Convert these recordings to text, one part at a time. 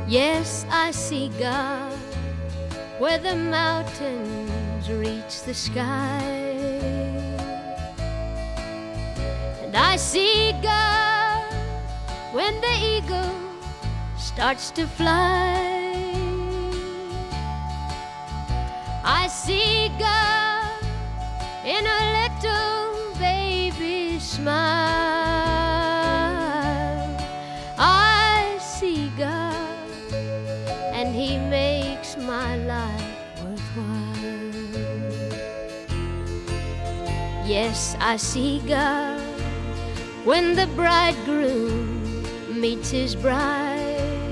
Yes, I see God where the mountains reach the sky, and I see God when the eagle starts to fly. I see God in a little baby's smile. I see God, and He makes my life worthwhile. Yes, I see God when the bridegroom meets his bride.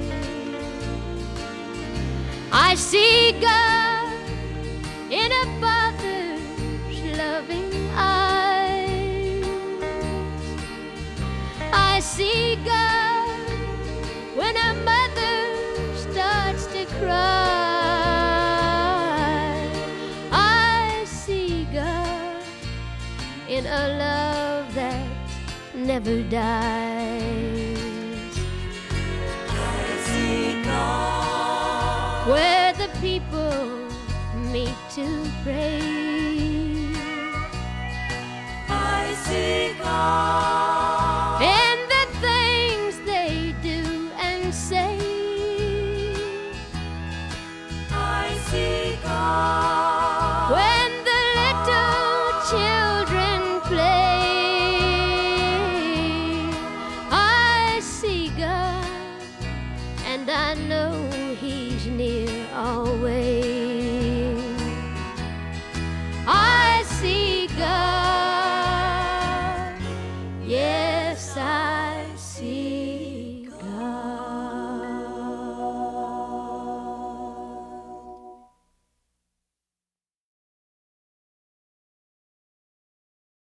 I see God in a father's loving eyes. I see God when a mother starts to cry. I see God in a love that never dies. I see God where the people meet to pray. I see God